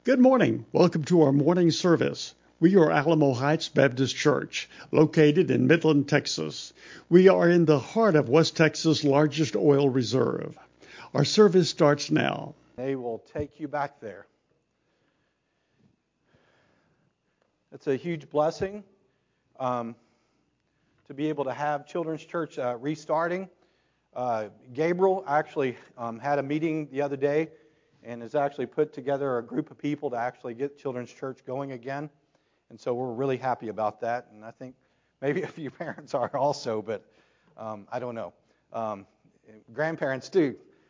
Good morning. Welcome to our morning service. We are Alamo Heights Baptist Church, located in Midland, Texas. We are in the heart of West Texas' largest oil reserve. Our service starts now. They will take you back there. It's a huge blessing to be able to have Children's Church restarting. Gabriel actually had a meeting the other day and has actually put together a group of people to actually get Children's Church going again. And so we're really happy about that. And I think maybe a few parents are also, but I don't know. Grandparents do.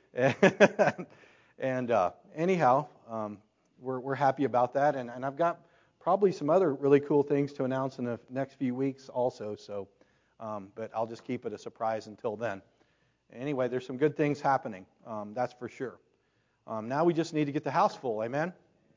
And anyhow, we're happy about that. And I've got probably some other really cool things to announce in the next few weeks also. So, but I'll just keep it a surprise until then. Anyway, there's some good things happening. That's for sure. Now we just need to get the house full. Amen.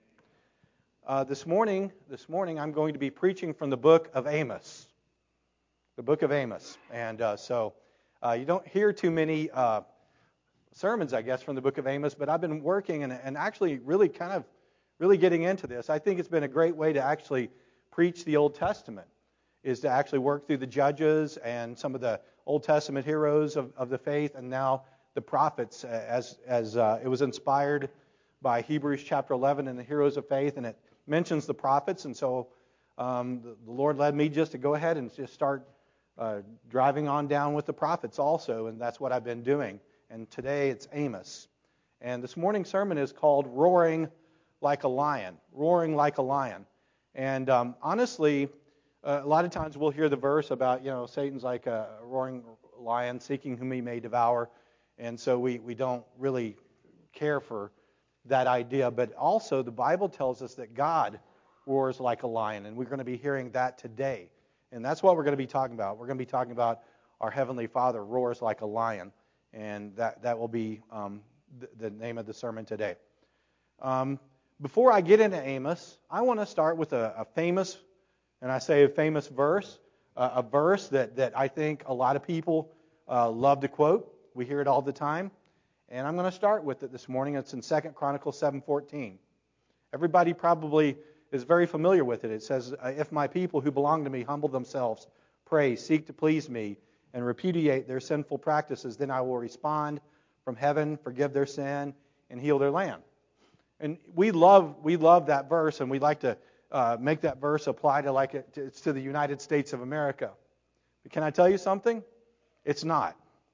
This morning I'm going to be preaching from the book of Amos. The book of Amos. And so you don't hear too many sermons, I guess, from the book of Amos, but I've been working and actually really getting into this. I think it's been a great way to actually preach the Old Testament, is to actually work through the judges and some of the Old Testament heroes of the faith, and now the prophets, as it was inspired by Hebrews chapter 11 and the heroes of faith, and it mentions the prophets, and so the Lord led me just to go ahead and just start driving on down with the prophets also, and that's what I've been doing. And today it's Amos. And this morning's sermon is called Roaring Like a Lion. Roaring like a lion. And honestly, a lot of times we'll hear the verse about, Satan's like a roaring lion seeking whom he may devour. And so we don't really care for that idea. But also the Bible tells us that God roars like a lion. And we're going to be hearing that today. And that's what we're going to be talking about. We're going to be talking about our Heavenly Father roars like a lion. And that will be the name of the sermon today. Before I get into Amos, I want to start with a famous, and I say a famous verse, a verse that I think a lot of people love to quote. We hear it all the time. And I'm going to start with it this morning. It's in 2 Chronicles 7:14. Everybody probably is very familiar with it. It says, if my people who belong to me humble themselves, pray, seek to please me, and repudiate their sinful practices, then I will respond from heaven, forgive their sin, and heal their land. And we love that verse, and we like to make that verse apply to it's to the United States of America. But can I tell you something? It's not.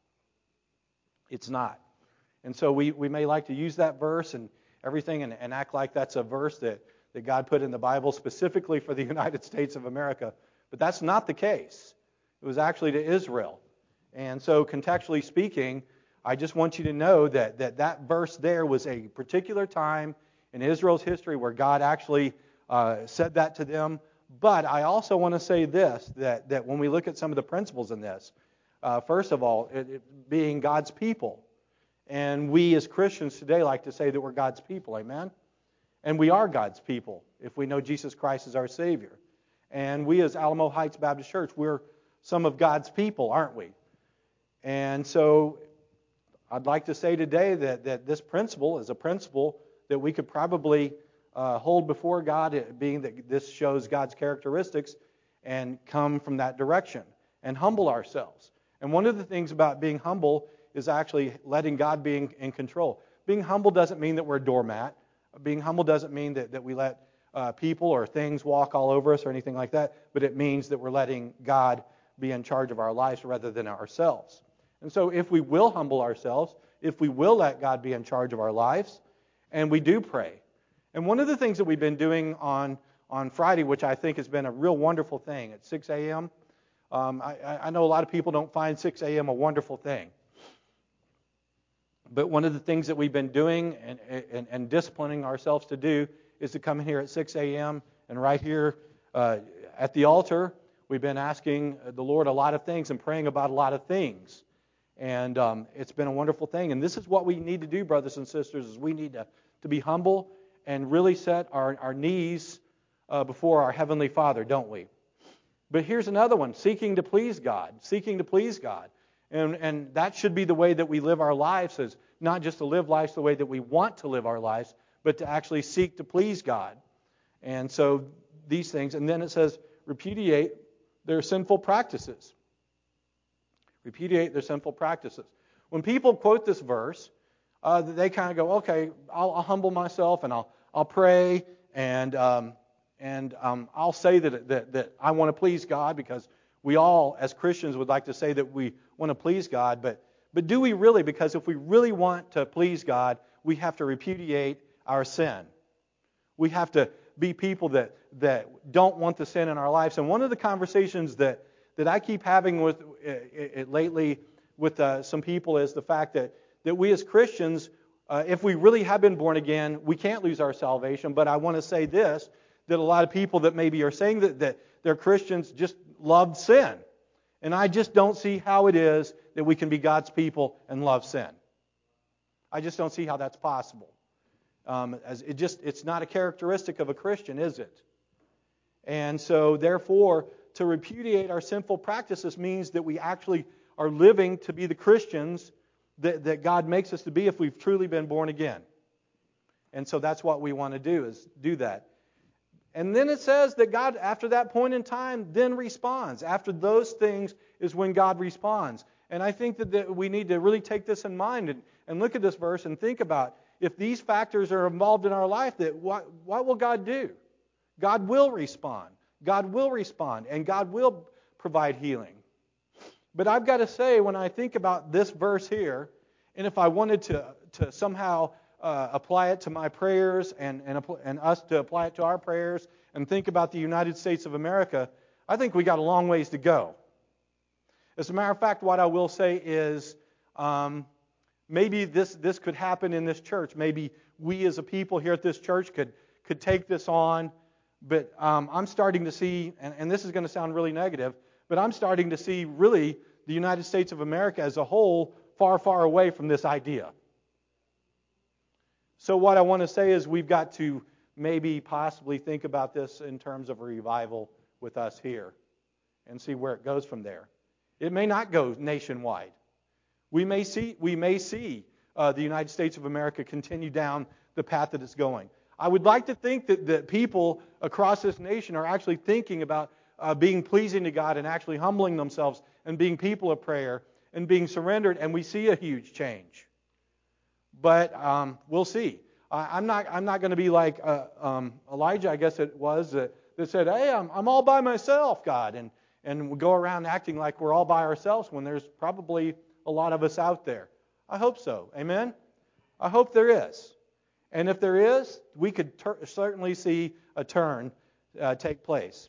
It's not. And so we may like to use that verse and everything and act like that's a verse that God put in the Bible specifically for the United States of America. But that's not the case. It was actually to Israel. And so contextually speaking, I just want you to know that verse there was a particular time in Israel's history where God actually said that to them. But I also want to say this, that when we look at some of the principles in this, first of all, it being God's people. And we as Christians today like to say that we're God's people, amen? And we are God's people if we know Jesus Christ as our Savior. And we as Alamo Heights Baptist Church, we're some of God's people, aren't we? And so I'd like to say today that this principle is a principle that we could probably hold before God, being that this shows God's characteristics, and come from that direction and humble ourselves. And one of the things about being humble is actually letting God be in control. Being humble doesn't mean that we're a doormat. Being humble doesn't mean that we let people or things walk all over us or anything like that, but it means that we're letting God be in charge of our lives rather than ourselves. And so if we will humble ourselves, if we will let God be in charge of our lives, and we do pray. And one of the things that we've been doing on Friday, which I think has been a real wonderful thing, at 6 a.m., I know a lot of people don't find 6 a.m. a wonderful thing. But one of the things that we've been doing and disciplining ourselves to do is to come in here at 6 a.m. and right here at the altar, we've been asking the Lord a lot of things and praying about a lot of things. And it's been a wonderful thing. And this is what we need to do, brothers and sisters, is we need to be humble and really set our knees before our Heavenly Father, don't we? But here's another one, seeking to please God. Seeking to please God. And that should be the way that we live our lives, is not just to live lives the way that we want to live our lives, but to actually seek to please God. And so these things, and then it says, repudiate their sinful practices. Repudiate their sinful practices. When people quote this verse, they kind of go, okay, I'll humble myself and I'll pray and I'll say that I want to please God, because we all, as Christians, would like to say that we want to please God. But do we really? Because if we really want to please God, we have to repudiate our sin. We have to be people that don't want the sin in our lives. And one of the conversations that I keep having with lately with some people is the fact that we as Christians, if we really have been born again, we can't lose our salvation. But I want to say this, that a lot of people that maybe are saying that they're Christians just love sin. And I just don't see how it is that we can be God's people and love sin. I just don't see how that's possible. It's not a characteristic of a Christian, is it? And so, therefore, to repudiate our sinful practices means that we actually are living to be the Christians that God makes us to be if we've truly been born again. And so that's what we want to do, is do that. And then it says that God, after that point in time, then responds. After those things is when God responds. And I think that we need to really take this in mind and look at this verse and think about, if these factors are involved in our life, that what will God do? God will respond. God will respond, and God will provide healing. But I've got to say, when I think about this verse here, and if I wanted to somehow apply it to my prayers and us to apply it to our prayers and think about the United States of America, I think we got a long ways to go. As a matter of fact, what I will say is maybe this could happen in this church. Maybe we as a people here at this church could take this on. But I'm starting to see, and this is going to sound really negative, but I'm starting to see really the United States of America as a whole far, far away from this idea. So what I want to say is we've got to maybe possibly think about this in terms of a revival with us here and see where it goes from there. It may not go nationwide. We may see the United States of America continue down the path that it's going. I would like to think that people across this nation are actually thinking about being pleasing to God and actually humbling themselves and being people of prayer and being surrendered, and we see a huge change. But we'll see. I'm not going to be like Elijah, I guess it was, that said, "Hey, I'm all by myself, God," and we go around acting like we're all by ourselves when there's probably a lot of us out there. I hope so. Amen? I hope there is. And if there is, we could certainly see a turn take place.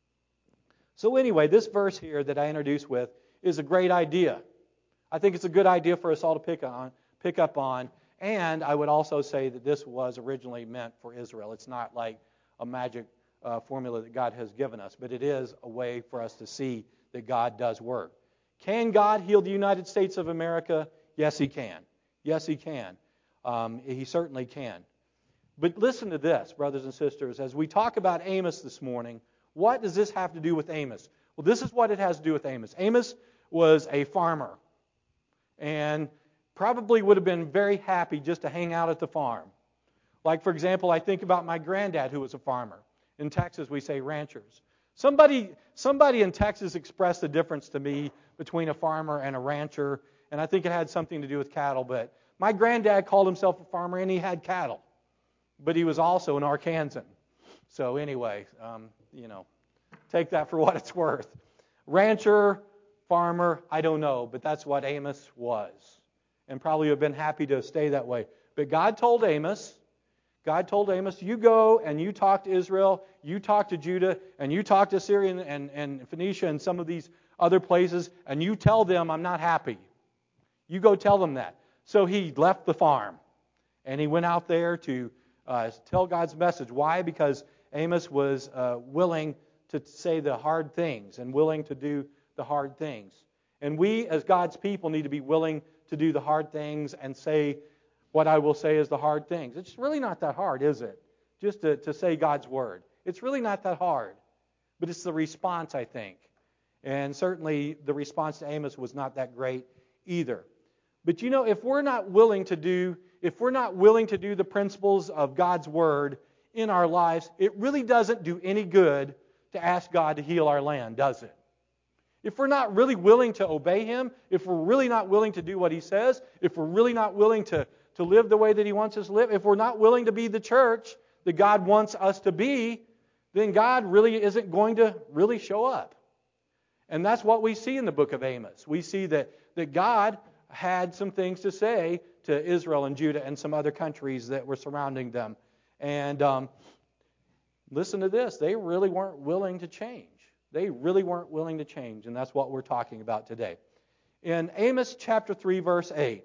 So anyway, this verse here that I introduced with is a great idea. I think it's a good idea for us all to pick up on. And I would also say that this was originally meant for Israel. It's not like a magic formula that God has given us, but it is a way for us to see that God does work. Can God heal the United States of America? Yes, He can. Yes, He can. He certainly can. But listen to this, brothers and sisters. As we talk about Amos this morning, what does this have to do with Amos? Well, this is what it has to do with Amos. Amos was a farmer and probably would have been very happy just to hang out at the farm. Like, for example, I think about my granddad who was a farmer. In Texas, we say ranchers. Somebody in Texas expressed the difference to me between a farmer and a rancher, and I think it had something to do with cattle, but my granddad called himself a farmer, and he had cattle. But he was also an Arkansan. So anyway, take that for what it's worth. Rancher, farmer, I don't know, but that's what Amos was. And probably would have been happy to stay that way. But God told Amos, you go and you talk to Israel, you talk to Judah, and you talk to Syria and Phoenicia and some of these other places, and you tell them I'm not happy. You go tell them that. So he left the farm, and he went out there to tell God's message. Why? Because Amos was willing to say the hard things and willing to do the hard things. And we, as God's people, need to be willing to do the hard things and say what I will say is the hard things. It's really not that hard, is it? Just to say God's word. It's really not that hard. But it's the response, I think. And certainly the response to Amos was not that great either. But if we're not willing to do if we're not willing to do the principles of God's Word in our lives, it really doesn't do any good to ask God to heal our land, does it? If we're not really willing to obey Him, if we're really not willing to do what He says, if we're really not willing to live the way that He wants us to live, if we're not willing to be the church that God wants us to be, then God really isn't going to really show up. And that's what we see in the book of Amos. We see that God had some things to say to Israel and Judah and some other countries that were surrounding them. And listen to this, they really weren't willing to change. They really weren't willing to change, and that's what we're talking about today. In Amos chapter 3, verse 8,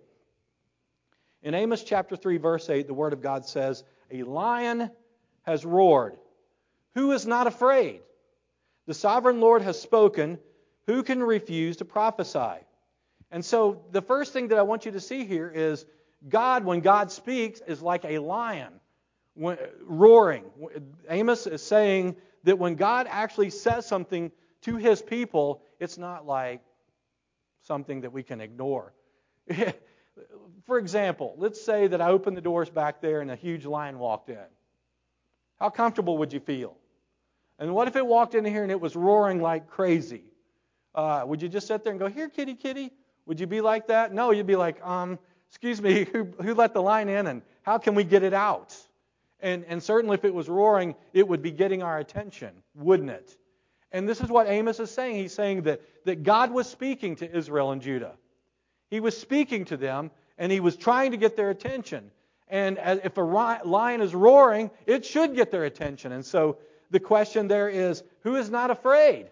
in Amos chapter 3, verse 8, the Word of God says, "A lion has roared. Who is not afraid? The sovereign Lord has spoken. Who can refuse to prophesy?" And so the first thing that I want you to see here is God, when God speaks, is like a lion roaring. Amos is saying that when God actually says something to His people, it's not like something that we can ignore. For example, let's say that I opened the doors back there and a huge lion walked in. How comfortable would you feel? And what if it walked in here and it was roaring like crazy? Would you just sit there and go, "Here, kitty, kitty"? Would you be like that? No, you'd be like, excuse me, who let the lion in and how can we get it out? And certainly if it was roaring, it would be getting our attention, wouldn't it? And this is what Amos is saying. He's saying that God was speaking to Israel and Judah. He was speaking to them, and He was trying to get their attention. And if a lion is roaring, it should get their attention. And so the question there is, who is not afraid?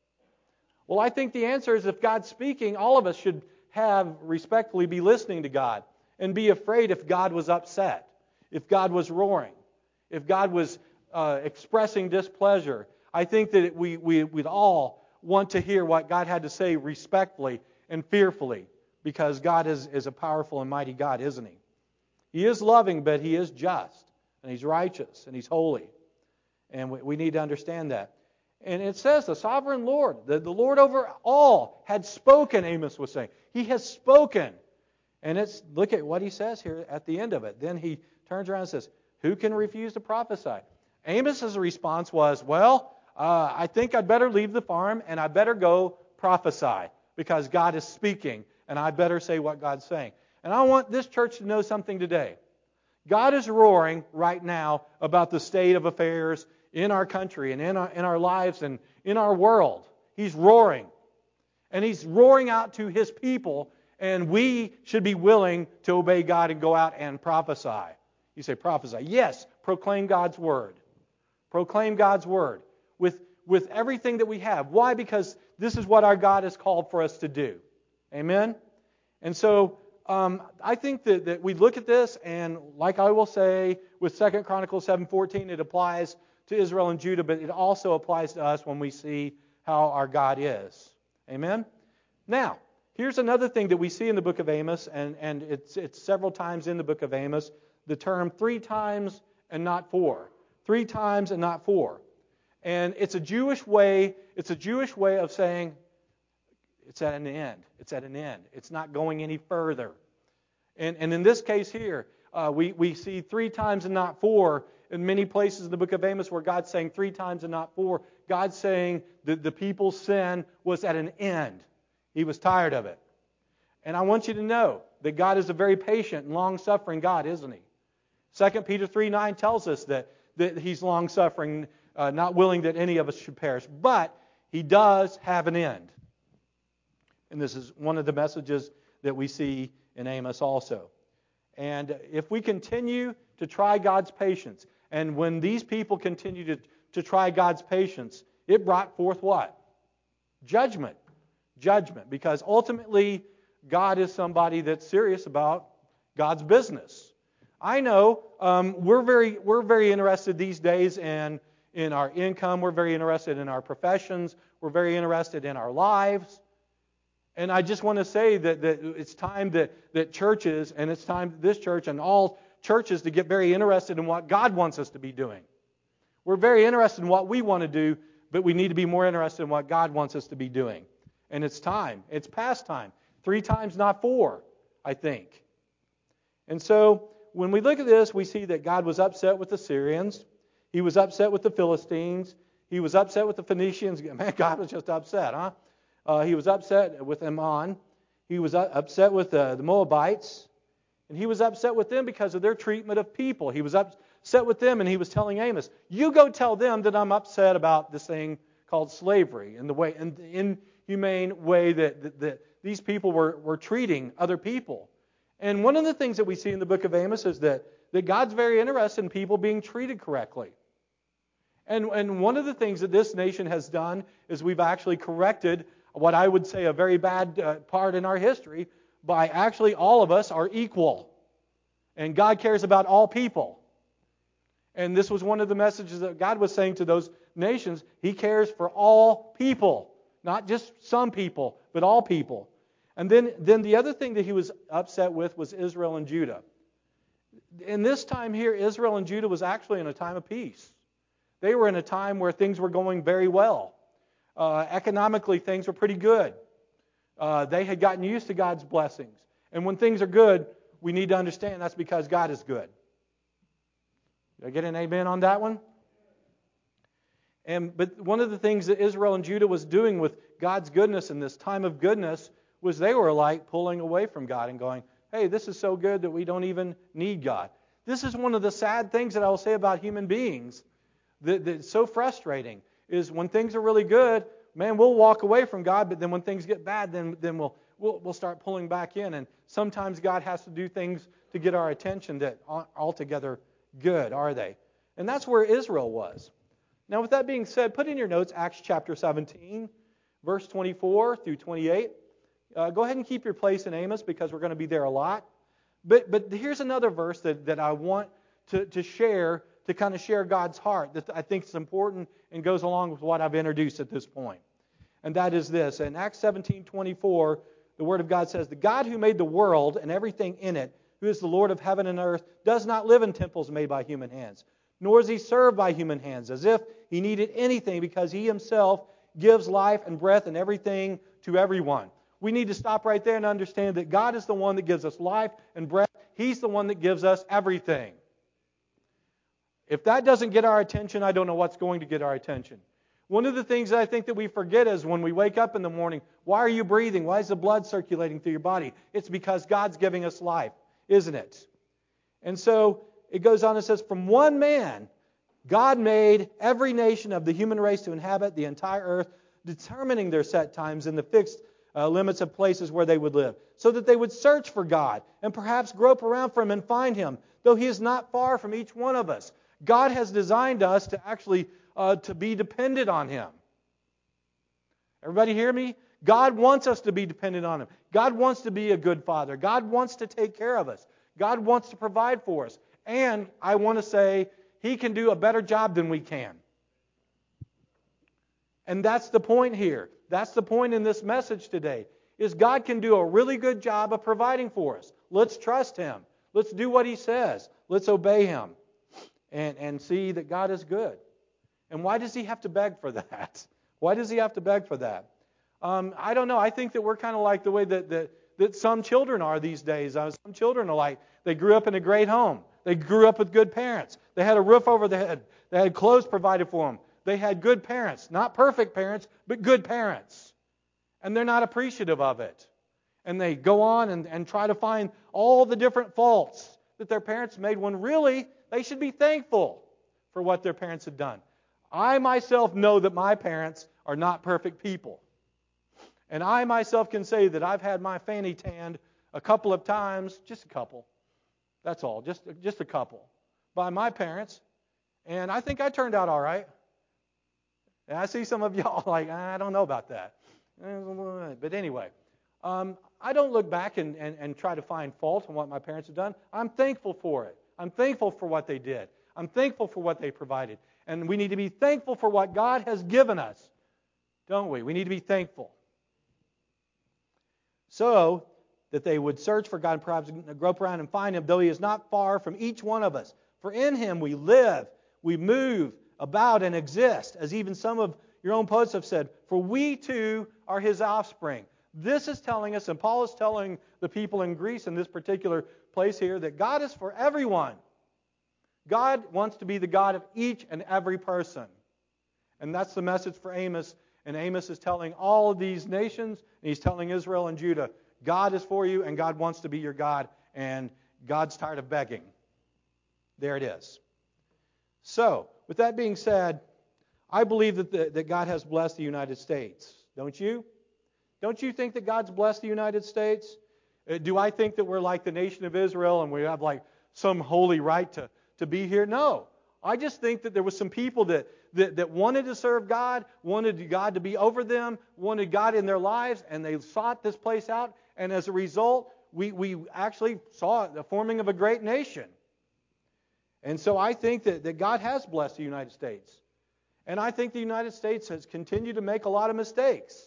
Well, I think the answer is if God's speaking, all of us should respectfully be listening to God and be afraid if God was upset, if God was roaring, if God was expressing displeasure. I think that we'd all want to hear what God had to say respectfully and fearfully, because God is a powerful and mighty God, isn't He? He is loving, but He is just, and He's righteous, and He's holy. And we need to understand that. And it says the sovereign Lord, the Lord over all, had spoken, Amos was saying. He has spoken. And look at what he says here at the end of it. Then he turns around and says, who can refuse to prophesy? Amos's response was, I think I'd better leave the farm and I better go prophesy because God is speaking and I better say what God's saying. And I want this church to know something today. God is roaring right now about the state of affairs in our country and in our lives and in our world. He's roaring. And He's roaring out to His people, and we should be willing to obey God and go out and prophesy. You say prophesy. Yes, proclaim God's Word. Proclaim God's Word with everything that we have. Why? Because this is what our God has called for us to do. Amen? And so I think that we look at this, and like I will say with 2 Chronicles 7:14, it applies to Israel and Judah, but it also applies to us when we see how our God is. Amen? Now, here's another thing that we see in the book of Amos, and it's several times in the book of Amos, the term 3 times and not 4. 3 times and not 4. And it's a Jewish way of saying it's at an end. It's at an end. It's not going any further. And in this case here, we see 3 times and not 4 in many places in the book of Amos where God's saying 3 times and not 4. God's saying that the people's sin was at an end. He was tired of it. And I want you to know that God is a very patient and long-suffering God, isn't He? 2 Peter 3:9 tells us that He's long-suffering, not willing that any of us should perish. But He does have an end. And this is one of the messages that we see in Amos also. And if we continue to try God's patience, and when these people continued to try God's patience, it brought forth what? Judgment. Judgment. Because ultimately, God is somebody that's serious about God's business. I know we're very interested these days in our income. We're very interested in our professions. We're very interested in our lives. And I just want to say that it's time that churches, and it's time this church and all churches to get very interested in what God wants us to be doing. We're very interested in what we want to do, but we need to be more interested in what God wants us to be doing. And it's time. It's past time. 3 times, not 4, I think. And so when we look at this, we see that God was upset with the Syrians. He was upset with the Philistines. He was upset with the Phoenicians. Man, God was just upset, huh? He was upset with Ammon. He was upset with the Moabites. And he was upset with them because of their treatment of people. He was upset with them, and he was telling Amos, you go tell them that I'm upset about this thing called slavery and the inhumane way that these people were treating other people. And one of the things that we see in the book of Amos is that God's very interested in people being treated correctly. And one of the things that this nation has done is we've actually corrected what I would say a very bad part in our history by actually all of us are equal. And God cares about all people. And this was one of the messages that God was saying to those nations. He cares for all people, not just some people, but all people. And then the other thing that he was upset with was Israel and Judah. In this time here, Israel and Judah was actually in a time of peace. They were in a time where things were going very well. Economically, things were pretty good. They had gotten used to God's blessings. And when things are good, we need to understand that's because God is good. Did I get an amen on that one? But one of the things that Israel and Judah was doing with God's goodness in this time of goodness was they were like pulling away from God and going, hey, this is so good that we don't even need God. This is one of the sad things that I will say about human beings that's so frustrating, is when things are really good, man, we'll walk away from God, but then when things get bad, then we'll start pulling back in. And sometimes God has to do things to get our attention that aren't altogether good, are they? And that's where Israel was. Now, with that being said, put in your notes Acts chapter 17, verse 24 through 28. Go ahead and keep your place in Amos because we're going to be there a lot. But here's another verse that I want to share, to kind of share God's heart, that I think is important and goes along with what I've introduced at this point. And that is this. In Acts 17:24, the Word of God says, the God who made the world and everything in it, who is the Lord of heaven and earth, does not live in temples made by human hands, nor is he served by human hands, as if he needed anything, because he himself gives life and breath and everything to everyone. We need to stop right there and understand that God is the one that gives us life and breath. He's the one that gives us everything. If that doesn't get our attention, I don't know what's going to get our attention. One of the things that I think that we forget is when we wake up in the morning, why are you breathing? Why is the blood circulating through your body? It's because God's giving us life, isn't it? And so it goes on and says, from one man, God made every nation of the human race to inhabit the entire earth, determining their set times and the fixed limits of places where they would live, so that they would search for God and perhaps grope around for Him and find Him, though He is not far from each one of us. God has designed us to actually to be dependent on Him. Everybody hear me? God wants us to be dependent on Him. God wants to be a good Father. God wants to take care of us. God wants to provide for us. And I want to say, He can do a better job than we can. And that's the point here. That's the point in this message today, is God can do a really good job of providing for us. Let's trust Him. Let's do what He says. Let's obey Him and see that God is good. And why does He have to beg for that? Why does He have to beg for that? I don't know. I think that we're kind of like the way that some children are these days. Some children are like, they grew up in a great home. They grew up with good parents. They had a roof over their head. They had clothes provided for them. They had good parents. Not perfect parents, but good parents. And they're not appreciative of it. And they go on and try to find all the different faults that their parents made, when really they should be thankful for what their parents had done. I myself know that my parents are not perfect people. And I myself can say that I've had my fanny tanned a couple of times, just a couple. That's all, just a couple, by my parents. And I think I turned out all right. And I see some of y'all like, I don't know about that. But anyway, I don't look back and try to find fault in what my parents have done. I'm thankful for it. I'm thankful for what they did. I'm thankful for what they provided. And we need to be thankful for what God has given us, don't we? We need to be thankful. So that they would search for God and perhaps grope around and find Him, though He is not far from each one of us. For in Him we live, we move about and exist, as even some of your own poets have said, for we too are His offspring. This is telling us, and Paul is telling the people in Greece in this particular place here that God is for everyone. God wants to be the God of each and every person. And that's the message for Amos. And Amos is telling all of these nations, and he's telling Israel and Judah, God is for you, and God wants to be your God, and God's tired of begging. There it is. So, with that being said, I believe that God has blessed the United States. Don't you? Don't you think that God's blessed the United States? Do I think that we're like the nation of Israel and we have like some holy right to be here? No. I just think that there was some people that wanted to serve God, wanted God to be over them, wanted God in their lives, and they sought this place out. And as a result, we actually saw the forming of a great nation. And so I think that God has blessed the United States. And I think the United States has continued to make a lot of mistakes.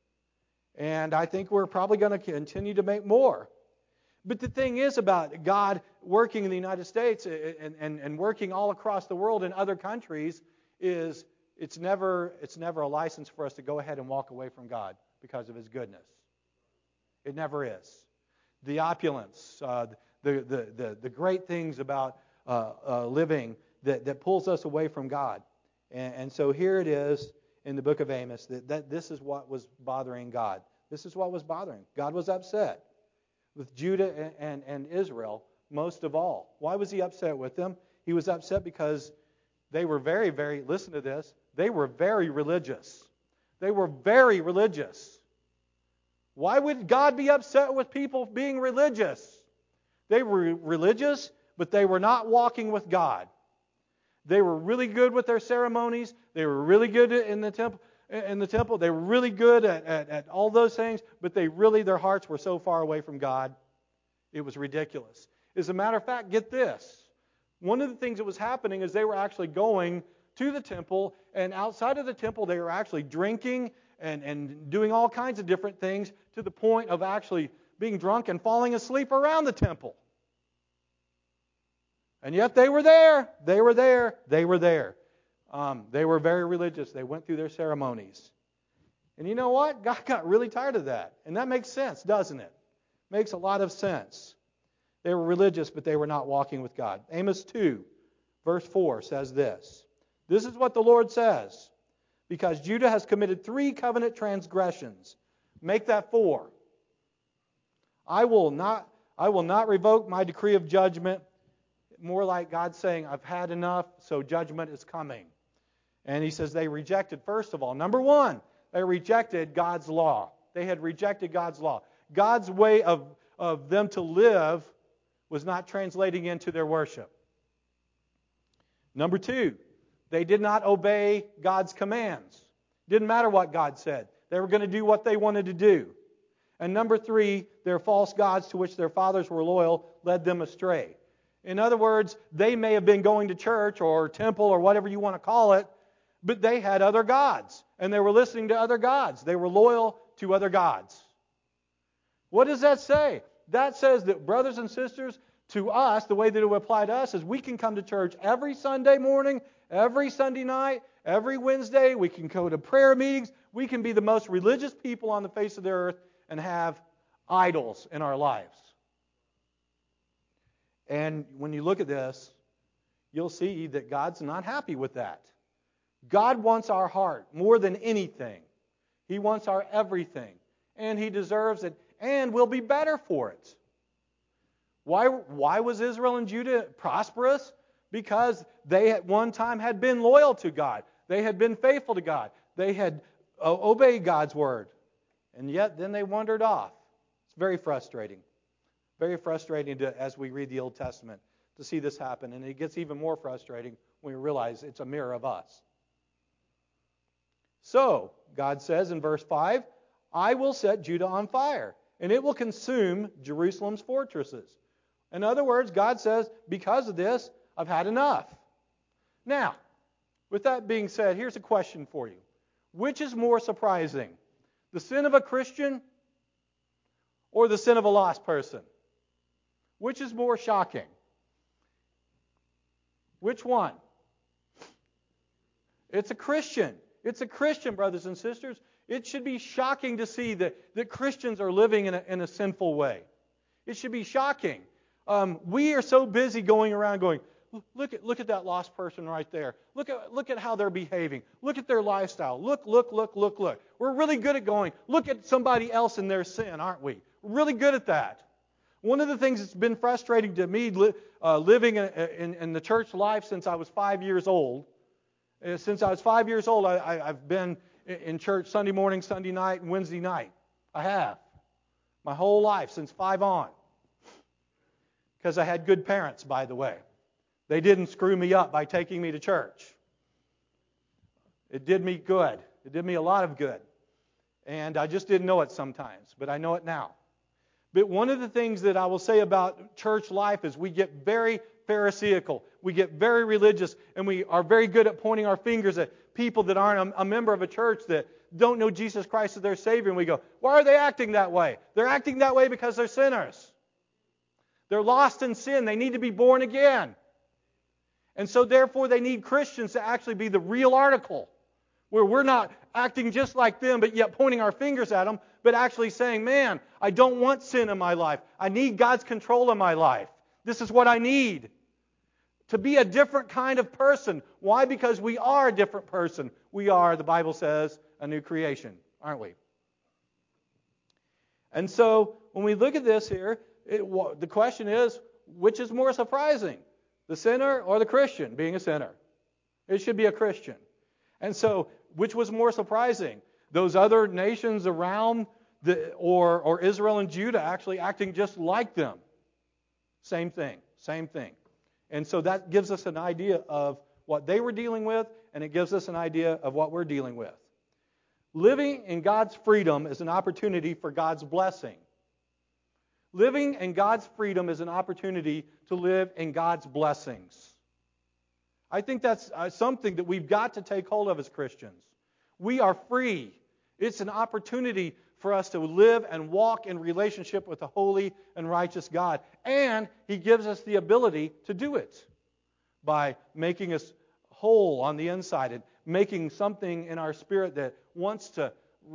And I think we're probably going to continue to make more. But the thing is about God working in the United States and working all across the world in other countries is it's never a license for us to go ahead and walk away from God because of His goodness. It never is. The opulence, the great things about living that pulls us away from God. And so here it is in the book of Amos that this is what was bothering God. This is what was bothering. God was upset with Judah and Israel most of all. Why was He upset with them? He was upset because they were very, very, listen to this, they were very religious. They were very religious. Why would God be upset with people being religious? They were religious, but they were not walking with God. They were really good with their ceremonies. They were really good in the temple. They were really good at all those things, but their hearts were so far away from God, it was ridiculous. As a matter of fact, get this. One of the things that was happening is they were actually going to the temple, and outside of the temple they were actually drinking and doing all kinds of different things to the point of actually being drunk and falling asleep around the temple. And yet they were there. They were there. They were there. They were very religious. They went through their ceremonies. And you know what? God got really tired of that. And that makes sense, doesn't it? Makes a lot of sense. They were religious, but they were not walking with God. Amos 2, verse 4 says this. This is what the Lord says. Because Judah has committed 3 covenant transgressions. Make that 4. I will not revoke my decree of judgment. More like God saying, I've had enough, so judgment is coming. And He says they rejected, first of all, number 1, they rejected God's law. They had rejected God's law. God's way of them to live was not translating into their worship. Number 2, they did not obey God's commands. Didn't matter what God said. They were going to do what they wanted to do. And number 3, their false gods to which their fathers were loyal led them astray. In other words, they may have been going to church or temple or whatever you want to call it, but they had other gods, and they were listening to other gods. They were loyal to other gods. What does that say? That says that, brothers and sisters, to us, the way that it would apply to us is we can come to church every Sunday morning, every Sunday night, every Wednesday. We can go to prayer meetings. We can be the most religious people on the face of the earth and have idols in our lives. And when you look at this, you'll see that God's not happy with that. God wants our heart more than anything. He wants our everything. And He deserves it and will be better for it. Why was Israel and Judah prosperous? Because they at one time had been loyal to God. They had been faithful to God. They had obeyed God's word. And yet then they wandered off. It's very frustrating. Very frustrating as we read the Old Testament to see this happen. And it gets even more frustrating when we realize it's a mirror of us. So, God says in verse 5, I will set Judah on fire, and it will consume Jerusalem's fortresses. In other words, God says, because of this, I've had enough. Now, with that being said, here's a question for you. Which is more surprising? The sin of a Christian or the sin of a lost person? Which is more shocking? Which one? It's a Christian. It's a Christian, brothers and sisters. It should be shocking to see that Christians are living in a sinful way. It should be shocking. We are so busy going around going, look at that lost person right there. Look at how they're behaving. Look at their lifestyle. Look. We're really good at going, look at somebody else in their sin, aren't we? We're really good at that. One of the things that's been frustrating to me living in the church life since I was 5 years old, I've been in church Sunday morning, Sunday night, and Wednesday night. I have. My whole life, since 5 on. Because I had good parents, by the way. They didn't screw me up by taking me to church. It did me good. It did me a lot of good. And I just didn't know it sometimes, but I know it now. But one of the things that I will say about church life is we get very pharisaical. We get very religious, and we are very good at pointing our fingers at people that aren't a member of a church that don't know Jesus Christ as their Savior. And we go, why are they acting that way? They're acting that way because they're sinners. They're lost in sin. They need to be born again. And so therefore they need Christians to actually be the real article, where we're not acting just like them, but yet pointing our fingers at them, but actually saying, man, I don't want sin in my life. I need God's control in my life. This is what I need. To be a different kind of person. Why? Because we are a different person. We are, the Bible says, a new creation, aren't we? And so when we look at this here, the question is, which is more surprising? The sinner or the Christian being a sinner? It should be a Christian. And so, which was more surprising? Those other nations around or Israel and Judah actually acting just like them. Same thing. And so that gives us an idea of what they were dealing with, and it gives us an idea of what we're dealing with. Living in God's freedom is an opportunity for God's blessing. Living in God's freedom is an opportunity to live in God's blessings. I think that's something that we've got to take hold of as Christians. We are free. It's an opportunity for us to live and walk in relationship with a holy and righteous God. And He gives us the ability to do it by making us whole on the inside and making something in our spirit that wants to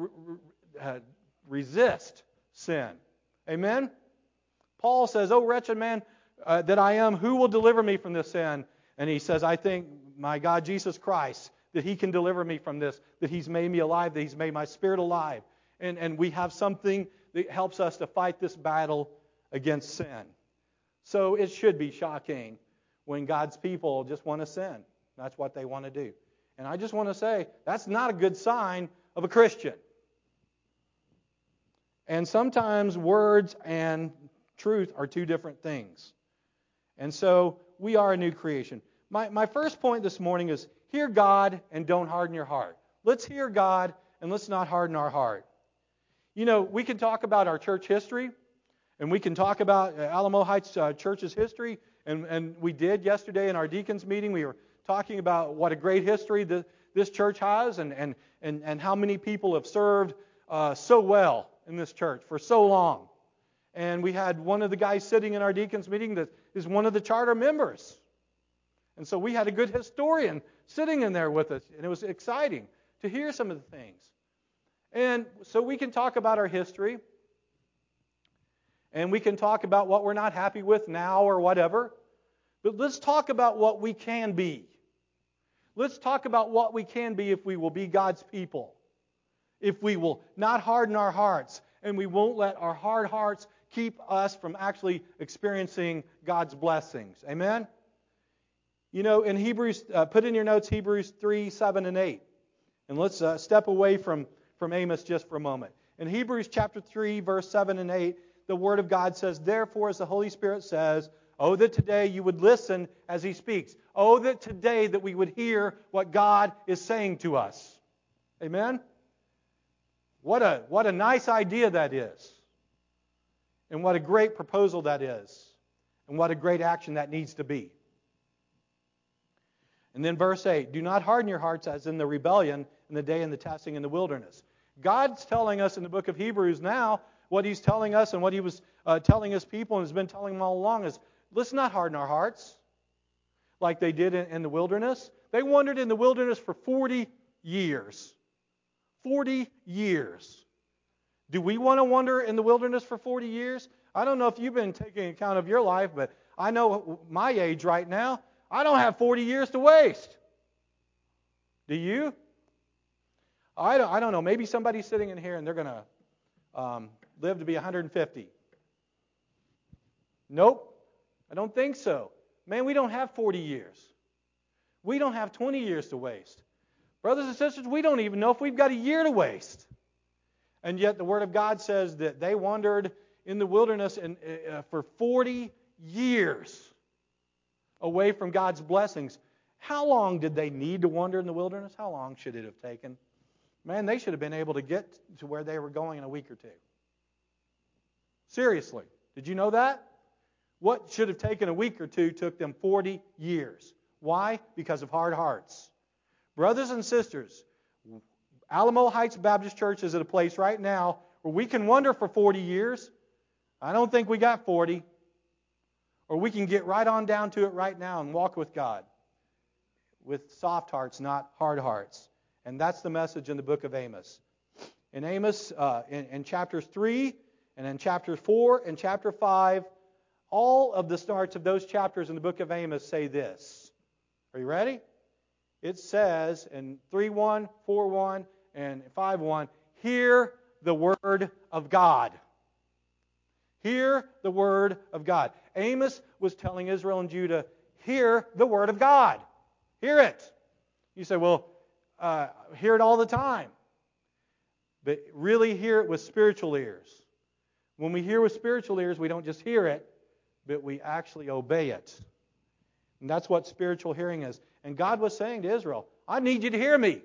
resist sin. Amen? Paul says, "O wretched man that I am, who will deliver me from this sin?" And he says, "I thank my God, Jesus Christ, that He can deliver me from this, that He's made me alive, that He's made my spirit alive." And we have something that helps us to fight this battle against sin. So it should be shocking when God's people just want to sin. That's what they want to do. And I just want to say, that's not a good sign of a Christian. And sometimes words and truth are two different things. And so we are a new creation. My first point this morning is hear God and don't harden your heart. Let's hear God and let's not harden our heart. You know, we can talk about our church history, and we can talk about Alamo Heights Church's history, and we did yesterday in our deacons meeting. We were talking about what a great history this church has and how many people have served so well in this church for so long. And we had one of the guys sitting in our deacons meeting that is one of the charter members. And so we had a good historian sitting in there with us, and it was exciting to hear some of the things. And so we can talk about our history, and we can talk about what we're not happy with now or whatever, but let's talk about what we can be. Let's talk about what we can be if we will be God's people, if we will not harden our hearts, and we won't let our hard hearts keep us from actually experiencing God's blessings. Amen? You know, in Hebrews, put in your notes Hebrews 3, 7, and 8. And let's step away from Amos just for a moment. In Hebrews chapter 3, verse 7 and 8, the Word of God says, "Therefore, as the Holy Spirit says, oh, that today you would listen as He speaks. Oh, that today that we would hear what God is saying to us." Amen? What a nice idea that is. And what a great proposal that is. And what a great action that needs to be. And then verse 8, "Do not harden your hearts as in the rebellion in the day of the testing in the wilderness." God's telling us in the book of Hebrews now what He's telling us and what He was telling His people and has been telling them all along is, let's not harden our hearts like they did in the wilderness. They wandered in the wilderness for 40 years. 40 years. Do we want to wander in the wilderness for 40 years? I don't know if you've been taking account of your life, but I know my age right now, I don't have 40 years to waste. Do you? I don't know. Maybe somebody's sitting in here and they're going to live to be 150. Nope. I don't think so. Man, we don't have 40 years. We don't have 20 years to waste. Brothers and sisters, we don't even know if we've got a year to waste. And yet the Word of God says that they wandered in the wilderness for 40 years away from God's blessings. How long did they need to wander in the wilderness? How long should it have taken? Man, they should have been able to get to where they were going in a week or two. Seriously. Did you know that? What should have taken a week or two took them 40 years. Why? Because of hard hearts. Brothers and sisters, Alamo Heights Baptist Church is at a place right now where we can wander for 40 years. I don't think we got 40. Or we can get right on down to it right now and walk with God. With soft hearts, not hard hearts. And that's the message in the book of Amos. In Amos, in chapters 3, and in chapters 4 and chapter 5, all of the starts of those chapters in the book of Amos say this. Are you ready? It says in 3:1, 4:1, and 5:1, hear the word of God. Hear the word of God. Amos was telling Israel and Judah, hear the word of God. Hear it. You say, well, hear it all the time. But really hear it with spiritual ears. When we hear with spiritual ears, we don't just hear it, but we actually obey it. And that's what spiritual hearing is. And God was saying to Israel, I need you to hear me.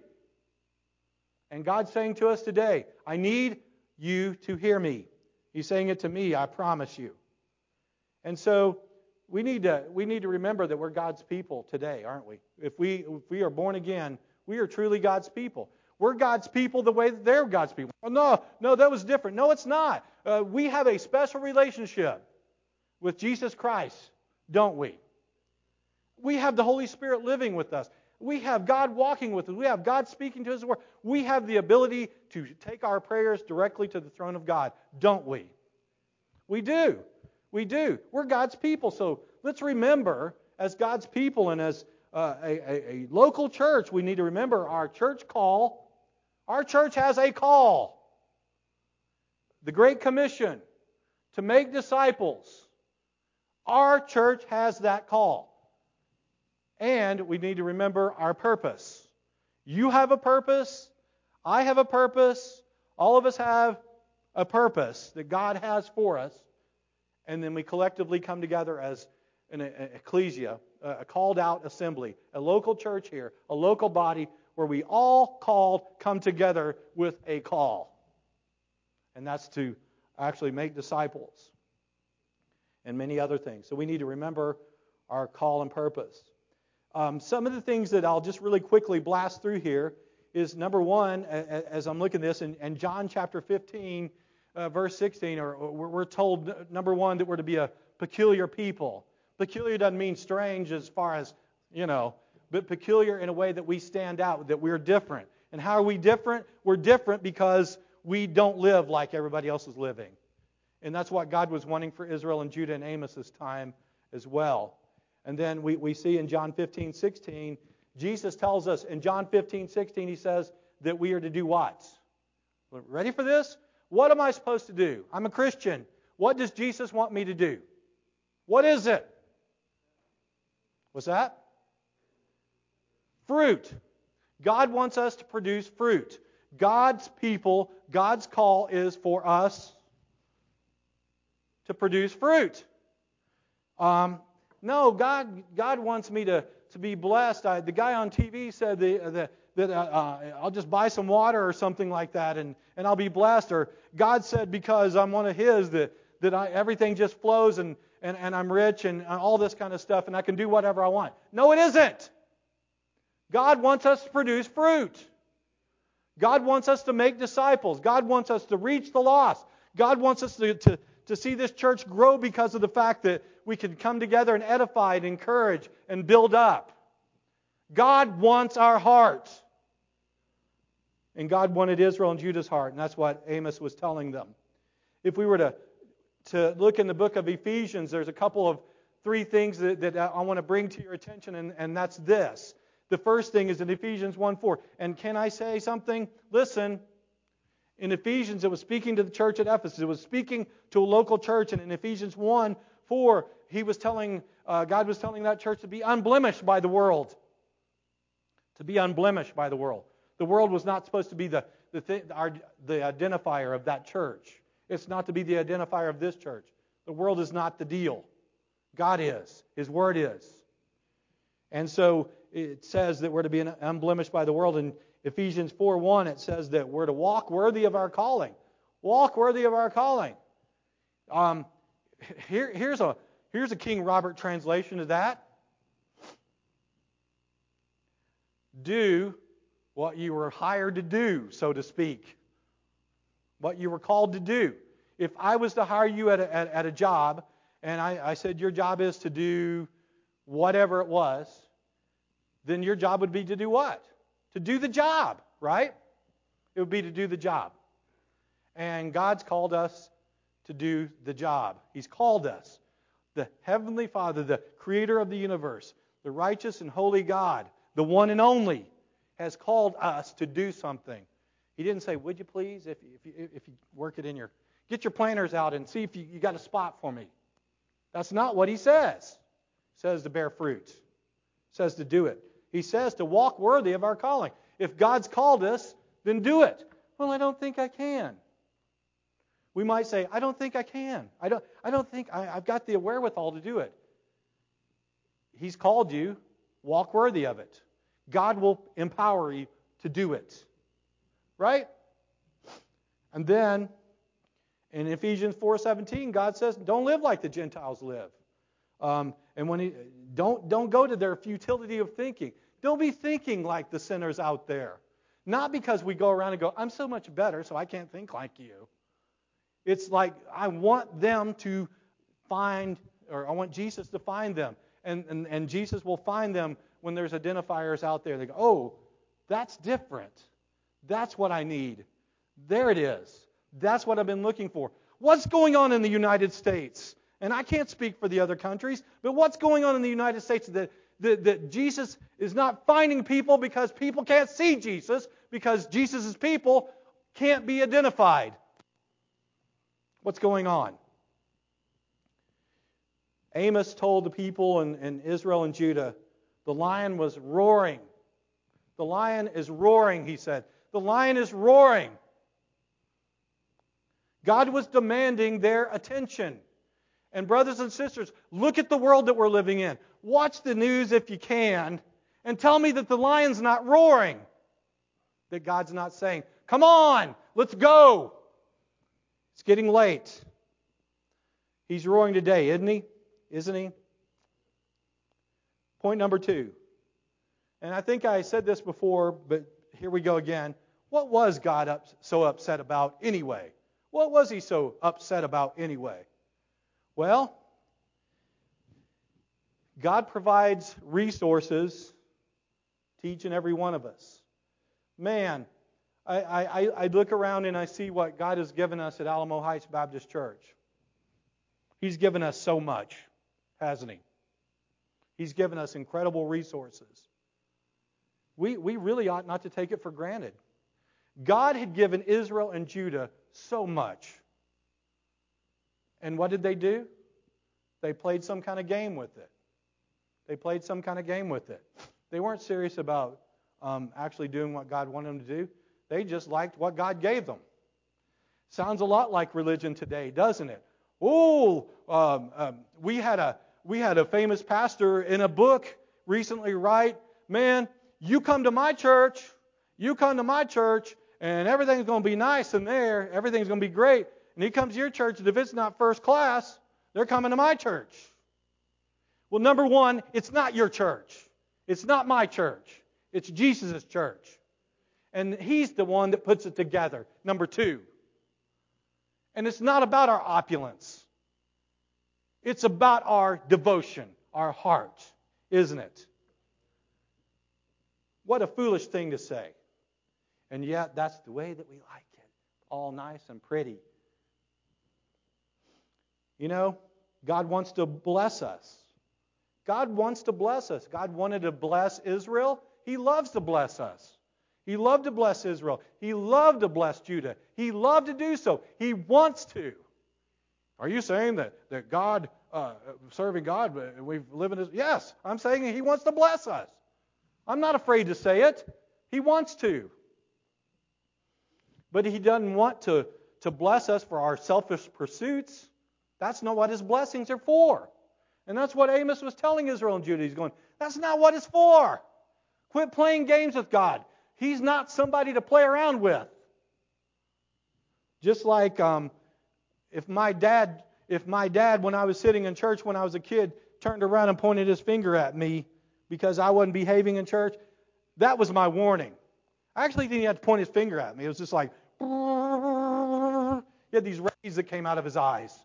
And God's saying to us today, I need you to hear me. He's saying it to me, I promise you. And so we need to remember that we're God's people today, aren't we? If we are born again, we are truly God's people. We're God's people the way that they're God's people. Oh, no, that was different. No, it's not. We have a special relationship with Jesus Christ, don't we? We have the Holy Spirit living with us. We have God walking with us. We have God speaking to us. We have the ability to take our prayers directly to the throne of God, don't we? We do. We do. We're God's people. So let's remember, as God's people and as a local church, we need to remember our church call. Our church has a call. The Great Commission to make disciples. Our church has that call. And we need to remember our purpose. You have a purpose. I have a purpose. All of us have a purpose that God has for us. And then we collectively come together as an ecclesia, a called out assembly, a local church here, a local body where we all come together with a call. And that's to actually make disciples and many other things. So we need to remember our call and purpose. Some of the things that I'll just really quickly blast through here is, number one, as I'm looking at this, in John chapter 15, verse 16, we're told, number one, that we're to be a peculiar people. Peculiar doesn't mean strange as far as, but peculiar in a way that we stand out, that we're different. And how are we different? We're different because we don't live like everybody else is living. And that's what God was wanting for Israel and Judah and Amos' time as well. And then we see in John 15:16, Jesus tells us in John 15:16, he says that we are to do what? Ready for this? What am I supposed to do? I'm a Christian. What does Jesus want me to do? What is it? What's that? Fruit. God wants us to produce fruit. God's people, God's call is for us to produce fruit. No, God wants me to be blessed. The guy on TV said that I'll just buy some water or something like that and I'll be blessed. Or God said because I'm one of His that everything just flows and I'm rich and all this kind of stuff and I can do whatever I want. No, it isn't. God wants us to produce fruit. God wants us to make disciples. God wants us to reach the lost. God wants us to see this church grow because of the fact that we can come together and edify and encourage and build up. God wants our heart. And God wanted Israel and Judah's heart, and that's what Amos was telling them. If we were to to look in the book of Ephesians, there's a couple of three things that I want to bring to your attention, and that's this. The first thing is in Ephesians 1:4. And can I say something? Listen, in Ephesians, it was speaking to the church at Ephesus. It was speaking to a local church, and in Ephesians 1:4, God was telling that church to be unblemished by the world. To be unblemished by the world. The world was not supposed to be the identifier of that church. It's not to be the identifier of this church. The world is not the deal. God is. His Word is. And so it says that we're to be unblemished by the world. In Ephesians 4:1, it says that we're to walk worthy of our calling. Walk worthy of our calling. Here's a King Robert translation of that. Do what you were hired to do, so to speak. What you were called to do. If I was to hire you at a job, and I said your job is to do whatever it was, then your job would be to do what? To do the job, right? It would be to do the job. And God's called us to do the job. He's called us. The Heavenly Father, the Creator of the universe, the righteous and holy God, the one and only, has called us to do something. He didn't say, would you please, if you work it in get your planners out and see if you got a spot for me. That's not what He says. He says to bear fruit. He says to do it. He says to walk worthy of our calling. If God's called us, then do it. Well, I don't think I can. We might say, I don't think I can. I don't think I've got the wherewithal to do it. He's called you. Walk worthy of it. God will empower you to do it. Right? And then in Ephesians 4:17, God says, don't live like the Gentiles live. And when don't go to their futility of thinking. Don't be thinking like the sinners out there. Not because we go around and go, I'm so much better, so I can't think like you. It's like I want them to find, or I want Jesus to find them. And Jesus will find them when there's identifiers out there. They go, oh, that's different. That's what I need. There it is. That's what I've been looking for. What's going on in the United States? And I can't speak for the other countries, but what's going on in the United States that Jesus is not finding people because people can't see Jesus, because Jesus' people can't be identified. What's going on? Amos told the people in Israel and Judah, the lion was roaring. The lion is roaring, he said. The lion is roaring. God was demanding their attention. And brothers and sisters, look at the world that we're living in. Watch the news if you can, and tell me that the lion's not roaring. That God's not saying, come on, let's go. It's getting late. He's roaring today, isn't he? Isn't he? Point number 2. And I think I said this before, but here we go again. What was God so upset about anyway? What was He so upset about anyway? Well, God provides resources to each and every one of us. Man, I look around and I see what God has given us at Alamo Heights Baptist Church. He's given us so much, hasn't He? He's given us incredible resources. We really ought not to take it for granted. God had given Israel and Judah so much. And what did they do? They played some kind of game with it. They played some kind of game with it. They weren't serious about actually doing what God wanted them to do. They just liked what God gave them. Sounds a lot like religion today, doesn't it? Oh, we had a famous pastor in a book recently write, man, you come to my church, and everything's going to be nice in there. Everything's going to be great. And he comes to your church, and if it's not first class, they're coming to my church. Well, number one, it's not your church. It's not my church. It's Jesus' church. And He's the one that puts it together. Number 2. And it's not about our opulence. It's about our devotion, our heart, isn't it? What a foolish thing to say. And yet, that's the way that we like it. All nice and pretty. You know, God wants to bless us. God wants to bless us. God wanted to bless Israel. He loves to bless us. He loved to bless Israel. He loved to bless Judah. He loved to do so. He wants to. Are you saying that God, serving God, we live in His... Yes, I'm saying He wants to bless us. I'm not afraid to say it. He wants to. But He doesn't want to bless us for our selfish pursuits. That's not what His blessings are for. And that's what Amos was telling Israel and Judah. He's going, that's not what it's for. Quit playing games with God. He's not somebody to play around with. Just like if my dad, when I was sitting in church when I was a kid, turned around and pointed his finger at me because I wasn't behaving in church, that was my warning. I actually didn't have to point his finger at me. It was just like, he had these rays that came out of his eyes.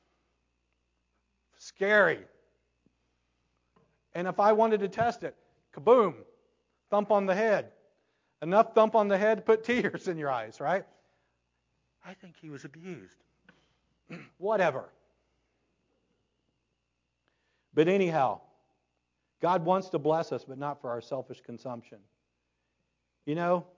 Scary. And if I wanted to test it, kaboom, thump on the head. Enough thump on the head to put tears in your eyes, right? I think he was abused. Whatever. But anyhow, God wants to bless us, but not for our selfish consumption. You know,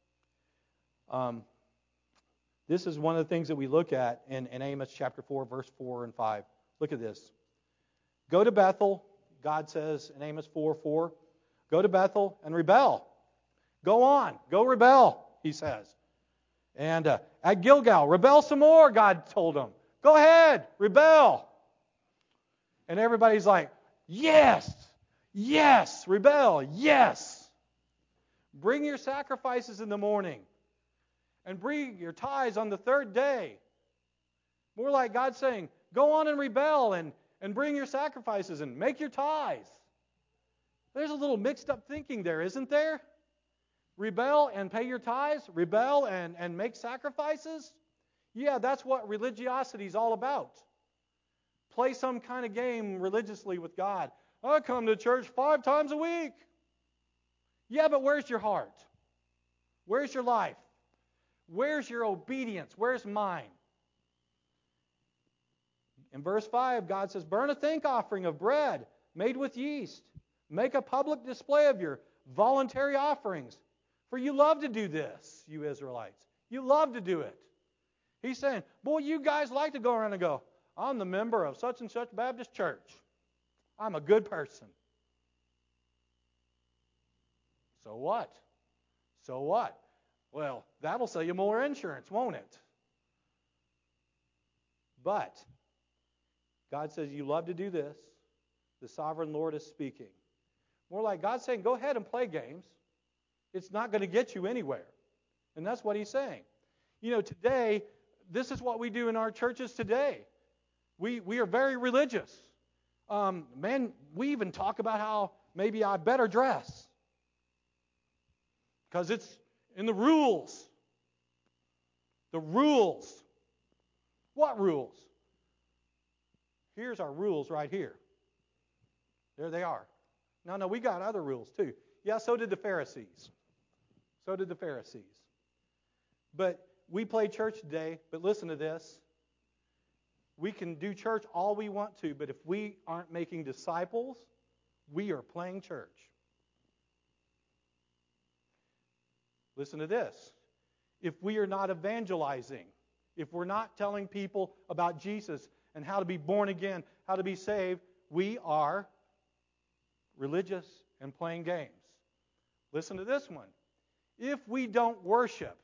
this is one of the things that we look at in Amos chapter 4, verse 4 and 5. Look at this. Go to Bethel, God says in Amos 4:4. Go to Bethel and rebel. Go on, go rebel, he says. And at Gilgal, rebel some more, God told him. Go ahead, rebel. And everybody's like, yes, yes, rebel, yes. Bring your sacrifices in the morning. And bring your tithes on the third day. More like God saying, go on and rebel and bring your sacrifices and make your tithes. There's a little mixed up thinking there, isn't there? Rebel and pay your tithes? Rebel and make sacrifices? Yeah, that's what religiosity is all about. Play some kind of game religiously with God. I come to church 5 times a week. Yeah, but where's your heart? Where's your life? Where's your obedience? Where's mine? In verse 5, God says, burn a thank offering of bread made with yeast. Make a public display of your voluntary offerings. For you love to do this, you Israelites. You love to do it. He's saying, boy, you guys like to go around and go, I'm the member of such and such Baptist church. I'm a good person. So what? So what? Well, that'll sell you more insurance, won't it? But God says you love to do this. The sovereign Lord is speaking. More like God saying, go ahead and play games. It's not going to get you anywhere. And that's what he's saying. You know, today, this is what we do in our churches today. We are very religious. We even talk about how maybe I better dress. Because it's in the rules. The rules. What rules? Here's our rules right here. There they are. No, we got other rules too. Yeah, so did the Pharisees. So did the Pharisees. But we play church today, but listen to this. We can do church all we want to, but if we aren't making disciples, we are playing church. Listen to this. If we are not evangelizing, if we're not telling people about Jesus and how to be born again, how to be saved, we are religious and playing games. Listen to this one. If we don't worship,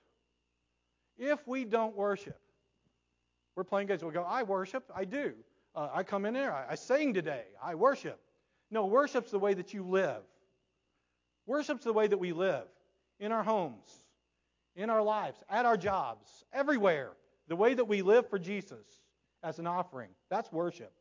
we're playing games. We'll go, I worship, I do. I come in there, I sing today, I worship. No, worship's the way that you live. Worship's the way that we live. In our homes, in our lives, at our jobs, everywhere. The way that we live for Jesus as an offering. That's worship.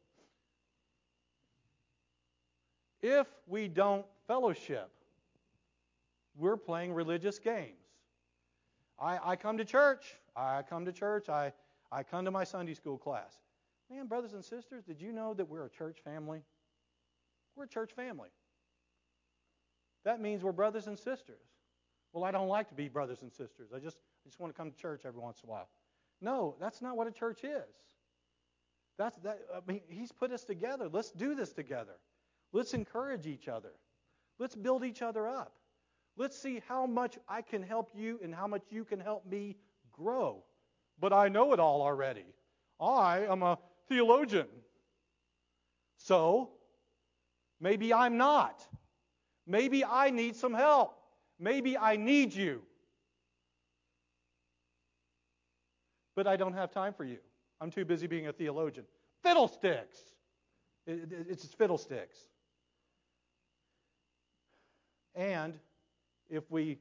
If we don't fellowship, we're playing religious games. I come to church. I come to my Sunday school class. Man, brothers and sisters, did you know that we're a church family? We're a church family. That means we're brothers and sisters. Well, I don't like to be brothers and sisters. I just want to come to church every once in a while. No, that's not what a church is. He's put us together. Let's do this together. Let's encourage each other. Let's build each other up. Let's see how much I can help you and how much you can help me grow. But I know it all already. I am a theologian. So, maybe I'm not. Maybe I need some help. Maybe I need you. But I don't have time for you. I'm too busy being a theologian. Fiddlesticks! It's just fiddlesticks. And if we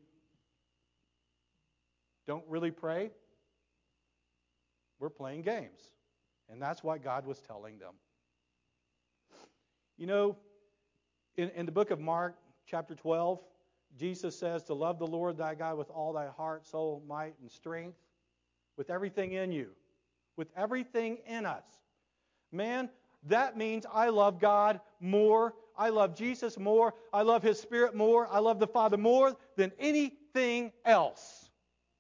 don't really pray, we're playing games. And that's what God was telling them. You know, in the book of Mark, chapter 12, Jesus says to love the Lord thy God with all thy heart, soul, might, and strength, with everything in you, with everything in us. Man, that means I love God more. I love Jesus more. I love His Spirit more. I love the Father more than anything else.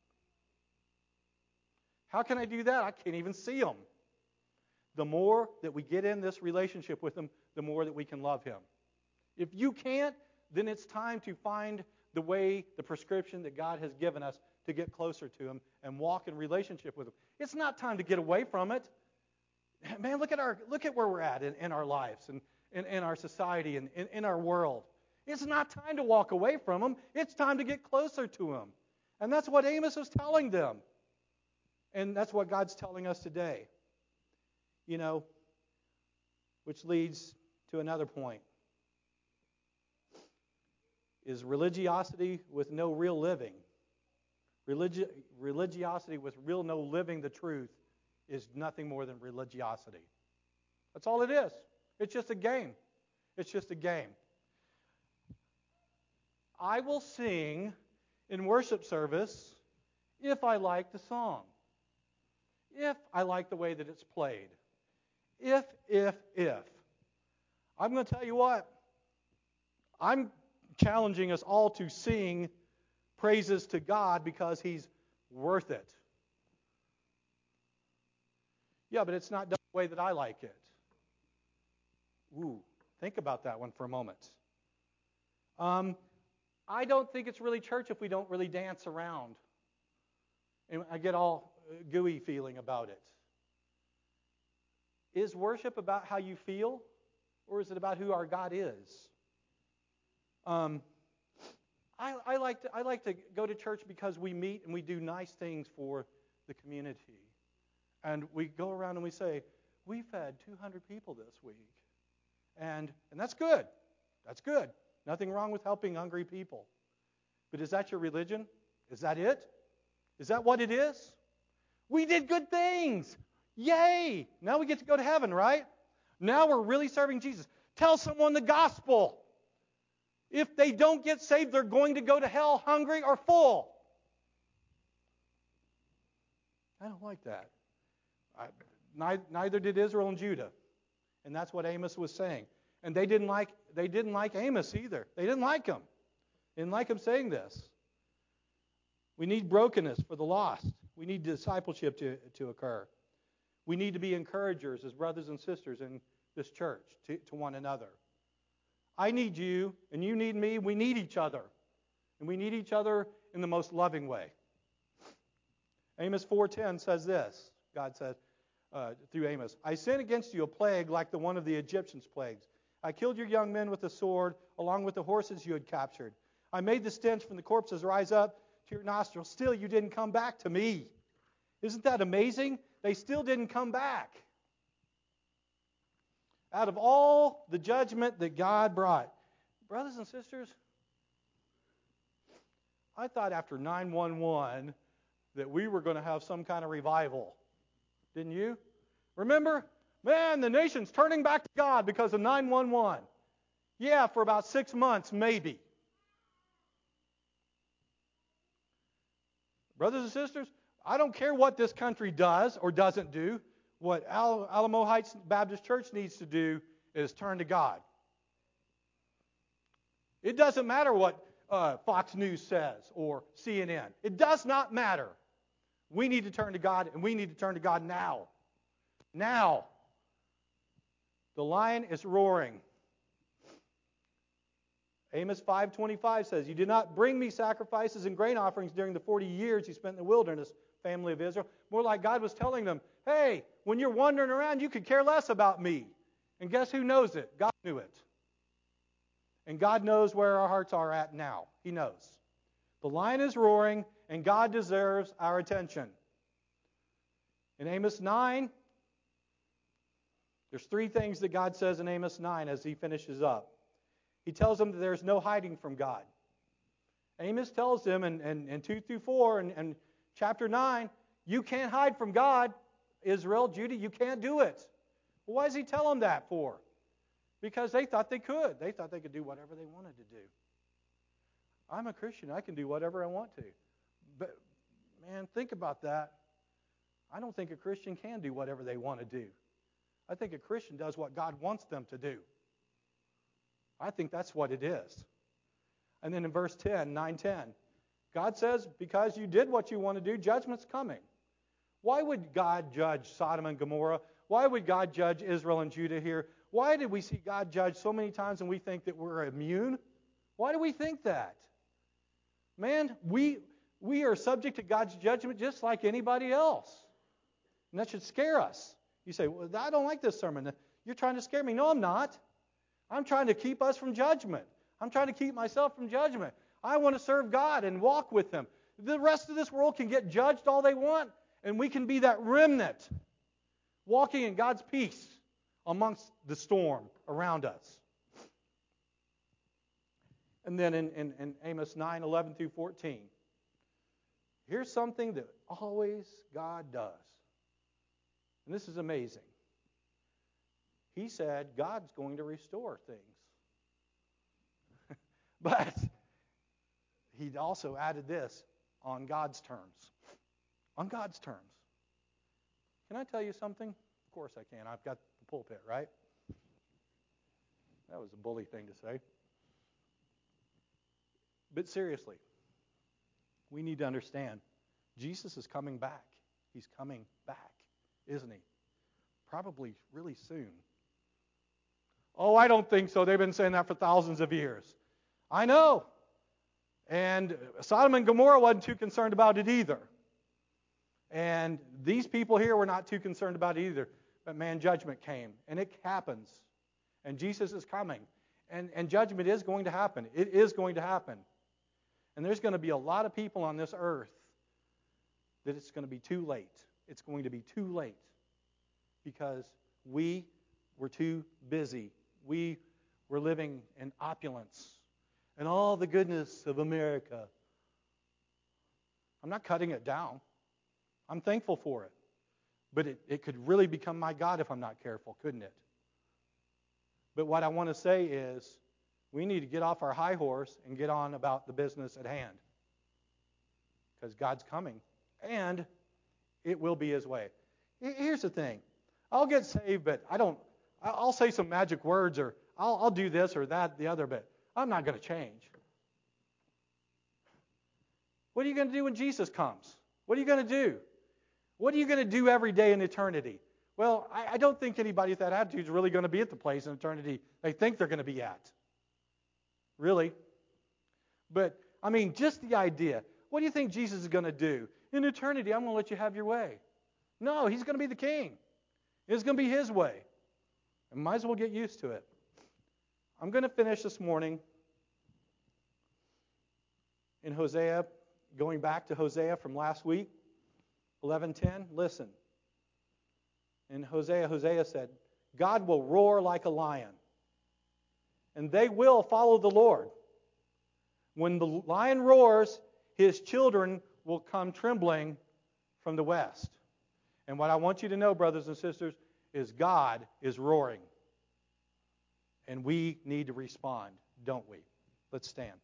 How can I do that? I can't even see Him. The more that we get in this relationship with Him, the more that we can love Him. If you can't, then it's time to find the way, the prescription that God has given us to get closer to Him and walk in relationship with Him. It's not time to get away from it. Man, look at where we're at in our lives and in our society and in our world. It's not time to walk away from Him. It's time to get closer to Him. And that's what Amos was telling them. And that's what God's telling us today. You know, which leads to another point. Is religiosity with no real living. Religiosity with real no living the truth is nothing more than religiosity. That's all it is. It's just a game. It's just a game. I will sing in worship service if I like the song. If I like the way that it's played. If. I'm going to tell you what. I'm challenging us all to sing praises to God because He's worth it. Yeah, but it's not done the way that I like it. Ooh, think about that one for a moment. I don't think it's really church if we don't really dance around. And I get all gooey feeling about it. Is worship about how you feel, or is it about who our God is? I like to go to church because we meet and we do nice things for the community. And we go around and we say, we fed 200 people this week. And that's good. That's good. Nothing wrong with helping hungry people. But is that your religion? Is that it? Is that what it is? We did good things. Yay! Now we get to go to heaven, right? Now we're really serving Jesus. Tell someone the gospel. If they don't get saved, they're going to go to hell hungry or full. I don't like that. Neither did Israel and Judah. And that's what Amos was saying. And they didn't like Amos either. They didn't like him. They didn't like him saying this. We need brokenness for the lost. We need discipleship to occur. We need to be encouragers as brothers and sisters in this church to one another. I need you, and you need me. We need each other. And we need each other in the most loving way. Amos 4:10 says this. God says through Amos, I sent against you a plague like the one of the Egyptians' plagues. I killed your young men with the sword, along with the horses you had captured. I made the stench from the corpses rise up to your nostrils. Still, you didn't come back to me. Isn't that amazing? They still didn't come back. Out of all the judgment that God brought, brothers and sisters, I thought after 9/11 that we were going to have some kind of revival. Didn't you? Remember? Man, the nation's turning back to God because of 9/11. Yeah, for about 6 months, maybe. Brothers and sisters, I don't care what this country does or doesn't do. What Alamo Heights Baptist Church needs to do is turn to God. It doesn't matter what Fox News says or CNN. It does not matter. We need to turn to God, and we need to turn to God now. Now. The lion is roaring. Amos 5:25 says, "You did not bring me sacrifices and grain offerings during the 40 years you spent in the wilderness, family of Israel." More like God was telling them, hey, when you're wandering around, you could care less about me. And guess who knows it? God knew it. And God knows where our hearts are at now. He knows. The lion is roaring, and God deserves our attention. In Amos 9, there's 3 things that God says in Amos 9 as he finishes up. He tells them that there's no hiding from God. Amos tells them in 2 through 4 and chapter 9, you can't hide from God, Israel, Judah, you can't do it. Well, why does he tell them that for? Because they thought they could. They thought they could do whatever they wanted to do. I'm a Christian. I can do whatever I want to. But, man, think about that. I don't think a Christian can do whatever they want to do. I think a Christian does what God wants them to do. I think that's what it is. And then in verse 10, 9:10, God says, because you did what you want to do, judgment's coming. Why would God judge Sodom and Gomorrah? Why would God judge Israel and Judah here? Why did we see God judge so many times and we think that we're immune? Why do we think that? Man, we are subject to God's judgment just like anybody else. And that should scare us. You say, well, I don't like this sermon. You're trying to scare me. No, I'm not. I'm trying to keep us from judgment. I'm trying to keep myself from judgment. I want to serve God and walk with Him. The rest of this world can get judged all they want, and we can be that remnant walking in God's peace amongst the storm around us. And then in Amos 9, 11 through 14, here's something that always God does. And this is amazing. He said God's going to restore things. But he also added this, on God's terms. On God's terms. Can I tell you something? Of course I can. I've got the pulpit, right? That was a bully thing to say. But seriously, we need to understand Jesus is coming back. He's coming back, isn't he? Probably really soon. Oh, I don't think so. They've been saying that for thousands of years. I know. And Sodom and Gomorrah wasn't too concerned about it either. And these people here were not too concerned about it either. But man, judgment came. And it happens. And Jesus is coming. And judgment is going to happen. It is going to happen. And there's going to be a lot of people on this earth that it's going to be too late. It's going to be too late. Because we were too busy. We were living in opulence and all the goodness of America. I'm not cutting it down. I'm thankful for it. But it could really become my God if I'm not careful, couldn't it? But what I want to say is we need to get off our high horse and get on about the business at hand. Because God's coming. And it will be His way. Here's the thing. I'll get saved, but I'll say some magic words, or I'll do this or that, the other, but I'm not going to change. What are you going to do when Jesus comes? What are you going to do? What are you going to do every day in eternity? Well, I don't think anybody with that attitude is really going to be at the place in eternity they think they're going to be at. Really. But, I mean, just the idea. What do you think Jesus is going to do? In eternity, I'm going to let you have your way. No, He's going to be the king. It's going to be His way. And might as well get used to it. I'm going to finish this morning in Hosea, going back to Hosea from last week, 11:10. Listen. In Hosea said, God will roar like a lion, and they will follow the Lord. When the lion roars, his children will come trembling from the west. And what I want you to know, brothers and sisters, is God is roaring. And we need to respond, don't we? Let's stand.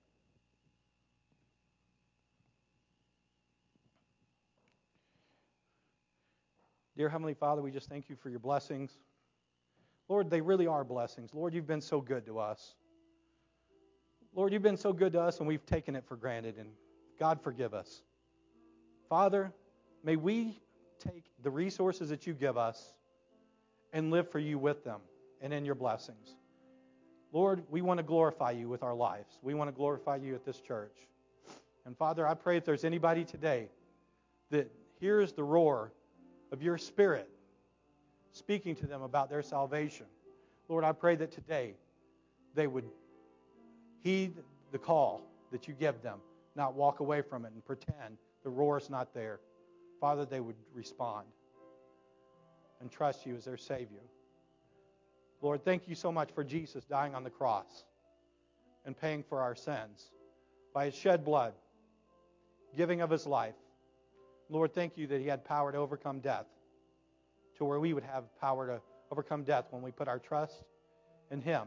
Dear Heavenly Father, we just thank You for Your blessings. Lord, they really are blessings. Lord, You've been so good to us. Lord, You've been so good to us and we've taken it for granted. And God, forgive us. Father, may we take the resources that You give us and live for You with them and in your blessings. Lord, we want to glorify you with our lives. We want to glorify you at this church. And Father, I pray if there's anybody today that hears the roar of your Spirit speaking to them about their salvation, Lord, I pray that today they would heed the call that you give them, not walk away from it and pretend the roar is not there. Father, they would respond and trust you as their Savior. Lord, thank you so much for Jesus dying on the cross and paying for our sins by his shed blood, giving of his life. Lord, thank you that he had power to overcome death, to where we would have power to overcome death when we put our trust in him.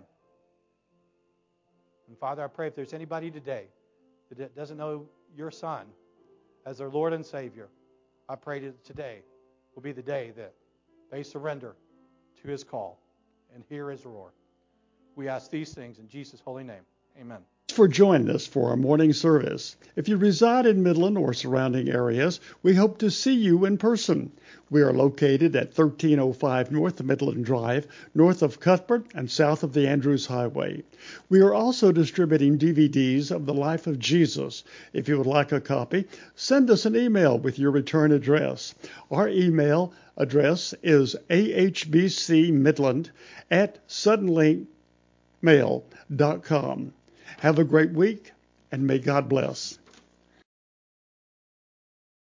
And Father, I pray if there's anybody today that doesn't know your Son as their Lord and Savior, I pray that today will be the day that they surrender to his call and hear his roar. We ask these things in Jesus' holy name. Amen. Thanks for joining us for our morning service. If you reside in Midland or surrounding areas, we hope to see you in person. We are located at 1305 North Midland Drive, north of Cuthbert and south of the Andrews Highway. We are also distributing DVDs of the life of Jesus. If you would like a copy, send us an email with your return address. Our email address is ahbcmidland@suddenlinkmail.com. Have a great week, and may God bless.